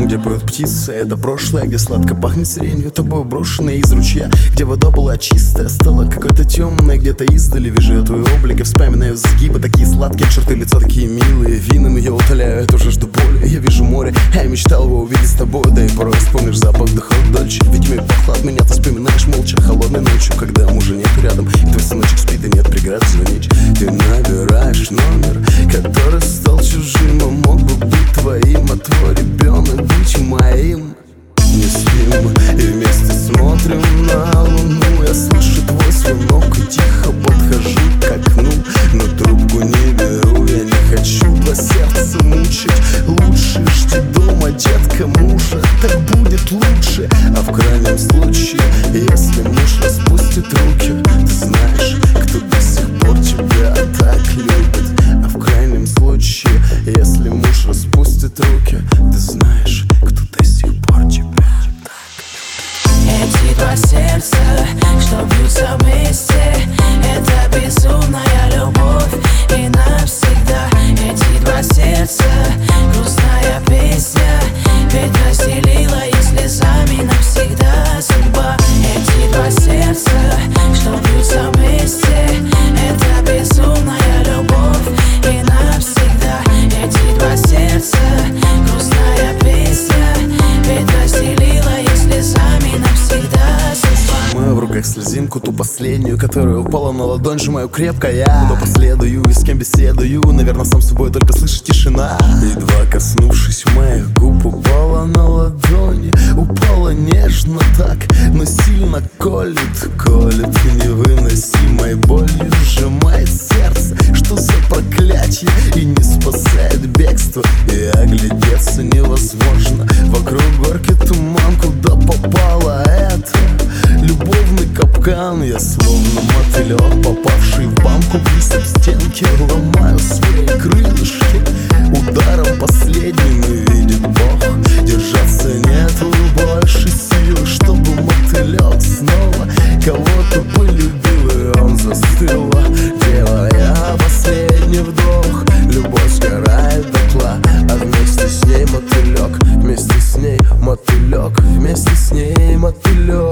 где поют птицы. Это прошлое, где сладко пахнет сиренью, тобой брошенная из ручья, где вода была чистая, стала какой-то темной. Где-то издали вижу твой облик и вспоминаю сгибы, такие сладкие черты лица, такие милые. Вином я утоляю эту жажду боли. Я вижу море, я мечтал его увидеть с тобой. Да и порой вспомнишь запах духов дольче. Ведь мир пахло от меня, ты вспоминаешь молча холодной ночью, когда мужа нету рядом, и твой сыночек спит, и нет преград звонить. Ты набираешь номер, который стал чужим, а мог бы быть твоим, а твой ребенок быть моим. Не спим и вместе смотрим на луну. Я слышу твой звонок и тихо подхожу к окну, но трубку не беру, я не хочу твое сердце мучить. Лучше жди дома, детка, мужа, так будет лучше. А в крайнем случае, если муж распустит руки, ты знаешь, кто до сих пор тебя так любит. А в крайнем случае, если муж распустит руки, ты знаешь, кто до сих пор тебя. Эти два сердца, что бьются вместе, это безумная любовь и навсегда. Эти два сердца, грустная песня, ведь разделила их слезами навсегда судьба. Эти два сердца, что бьются вместе, это безумная любовь и навсегда. Эти два сердца, грустная песня, ведь разделила их слезами навсегда судьба. Сжимаю в руках слезинку, ту последнюю, которая упала на ладонь, сжимаю крепко я. Куда последую и с кем беседую, наверное, сам с собой только слышишь тишина. Едва коснувшись моих губ, упала на ладони. Упала нежно так, но сильно колет, колет невыносимой болью, сжимает сердце. Что за проклятие, и не спасает бегство, и оглядеться невозможно. Вокруг горький туман, куда попало это любовный капкан. Я словно мотылек, попавший в банку, близ об стенки, ломаю свои крылышки. Ударом последним и видит Бог, держаться нету больше сил, чтобы мотылек снова кого-то полюбил, и он застыла, делая последний вдох. Любовь сгорает дотла, а вместе с ней мотылек, вместе с ней мотылек, вместе с ней мотылек.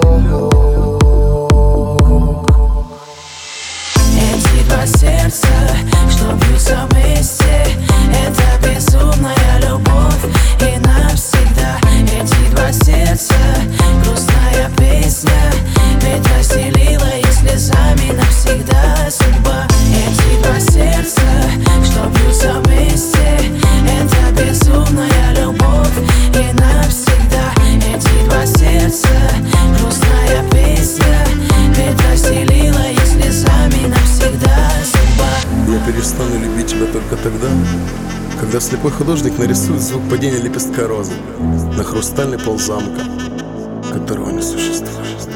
Эти два сердца, что бьются вместе, это безумная любовь и навсегда. Эти два сердца, грустная песня, ведь разделила их слезами навсегда судьба. Эти два сердца, что бьются вместе, это безумная любовь и навсегда. Эти два сердца, грустная песня, ведь разделила их слезами навсегда судьба. Я перестану любить тебя только тогда, когда слепой художник нарисует звук падения лепестка розы на хрустальный пол замка, которого не существует.